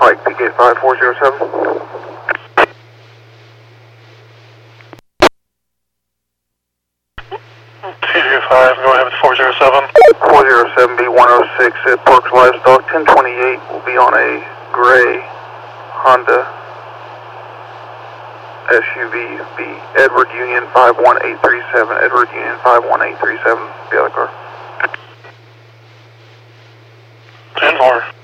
Pike, PK 5407. TJ5, go ahead with 407. 407B 106 at Parks Livestock. 1028 will be on a gray Honda SUV. Be Edward Union 51837. Edward Union 51837. The other car. 10-4.